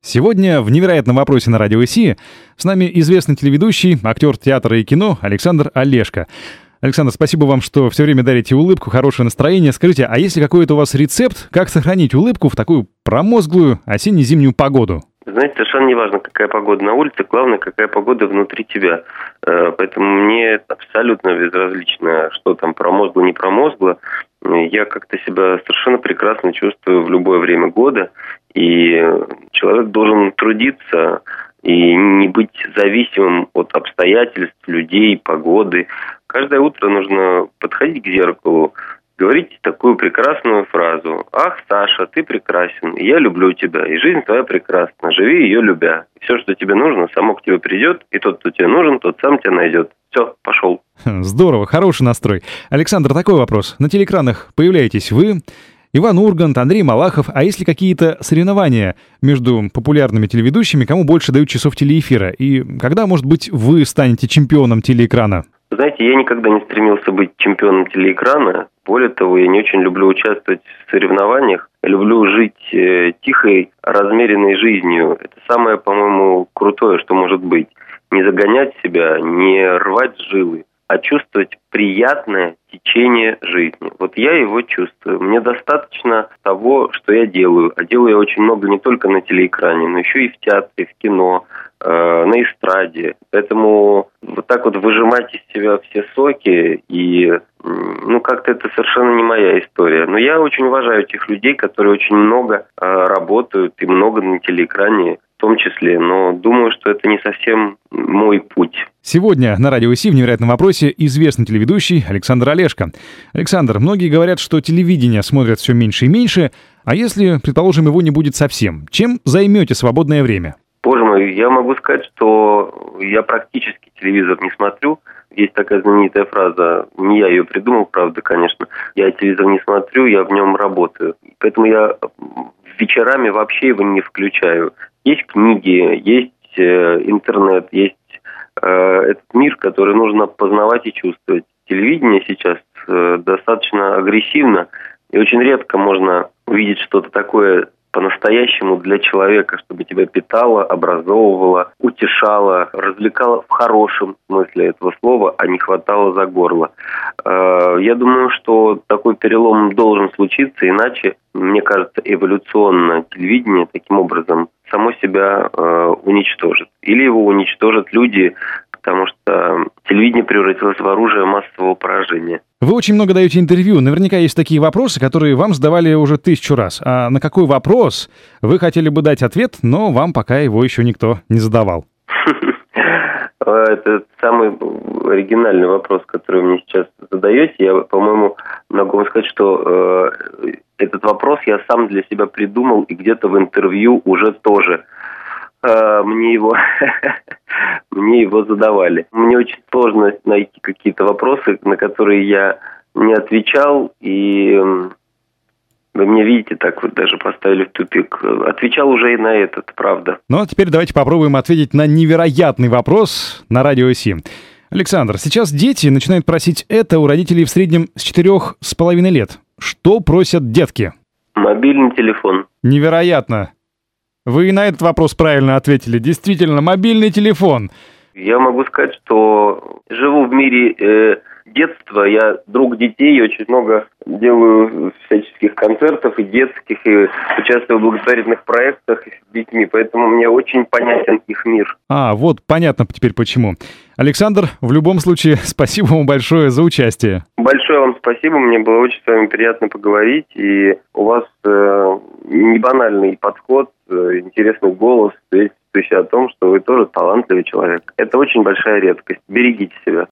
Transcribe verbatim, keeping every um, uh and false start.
Сегодня в «Невероятном вопросе» на Радио ИСИ с нами известный телеведущий, актер театра и кино Александр Олешко. Александр, спасибо вам, что все время дарите улыбку, хорошее настроение. Скажите, а есть ли какой-то у вас рецепт, как сохранить улыбку в такую промозглую осенне-зимнюю погоду? Знаете, совершенно не важно, какая погода на улице, главное, какая погода внутри тебя. Поэтому мне абсолютно безразлично, что там промозгло, не промозгло. Я как-то себя совершенно прекрасно чувствую в любое время года. И человек должен трудиться и не быть зависимым от обстоятельств, людей, погоды. Каждое утро нужно подходить к зеркалу, говорить такую прекрасную фразу: «Ах, Саша, ты прекрасен, и я люблю тебя, и жизнь твоя прекрасна, живи ее любя. И все, что тебе нужно, само к тебе придет, и тот, кто тебе нужен, тот сам тебя найдет». Все, пошел. Здорово, хороший настрой. Александр, такой вопрос. На телеэкранах появляетесь вы, Иван Ургант, Андрей Малахов. А есть ли какие-то соревнования между популярными телеведущими, кому больше дают часов телеэфира? И когда, может быть, вы станете чемпионом телеэкрана? Знаете, я никогда не стремился быть чемпионом телеэкрана. Более того, я не очень люблю участвовать в соревнованиях. Я люблю жить э, тихой, размеренной жизнью. Это самое, по-моему, крутое, что может быть. Не загонять себя, не рвать жилы, а чувствовать приятное течение жизни. Вот я его чувствую. Мне достаточно того, что я делаю. А делаю я очень много не только на телеэкране, но еще и в театре, в кино, э, на эстраде. Поэтому вот так вот выжимать из себя все соки, и ну как-то это совершенно не моя история. Но я очень уважаю тех людей, которые очень много э, работают и много на телеэкране в том числе, но думаю, что это не совсем мой путь. Сегодня на Радио ИСИ в «Невероятном вопросе» известный телеведущий Александр Олешко. Александр, многие говорят, что телевидение смотрят все меньше и меньше, а если, предположим, его не будет совсем, чем займете свободное время? Боже мой, я могу сказать, что я практически телевизор не смотрю. Есть такая знаменитая фраза, не я ее придумал, правда, конечно. Я телевизор не смотрю, я в нем работаю. Поэтому я вечерами вообще его не включаю. Есть книги, есть э, интернет, есть э, этот мир, который нужно познавать и чувствовать. Телевидение сейчас э, достаточно агрессивно, и очень редко можно увидеть что-то такое по-настоящему для человека, чтобы тебя питало, образовывало, утешало, развлекало в хорошем смысле этого слова, а не хватало за горло. Я думаю, что такой перелом должен случиться, иначе, мне кажется, эволюционно телевидение таким образом само себя уничтожит. Или его уничтожат люди, потому что телевидение превратилось в оружие массового поражения. Вы очень много даете интервью. Наверняка есть такие вопросы, которые вам задавали уже тысячу раз. А на какой вопрос вы хотели бы дать ответ, но вам пока его еще никто не задавал? Это самый оригинальный вопрос, который вы мне сейчас задаете. Я, по-моему, могу вам сказать, что э, этот вопрос я сам для себя придумал, и где-то в интервью уже тоже э, мне его... Мне его задавали. Мне очень сложно найти какие-то вопросы, на которые я не отвечал, и вы меня видите, так вот даже поставили в тупик. Отвечал уже и на этот, правда. Ну а теперь давайте попробуем ответить на невероятный вопрос на Радио ИСИ. Александр, сейчас дети начинают просить это у родителей в среднем с четырех с половиной лет. Что просят детки? Мобильный телефон. Невероятно. Вы и на этот вопрос правильно ответили. Действительно, мобильный телефон. Я могу сказать, что живу в мире э, детства. Я друг детей, очень много делаю всяческих концертов и детских, и участвую в благотворительных проектах с детьми, поэтому мне очень понятен их мир. А, вот понятно теперь почему. Александр, в любом случае, спасибо вам большое за участие. Большое вам спасибо, мне было очень с вами приятно поговорить, и у вас э, не банальный подход, э, интересный голос, свидетельствующий о том, что вы тоже талантливый человек. Это очень большая редкость. Берегите себя.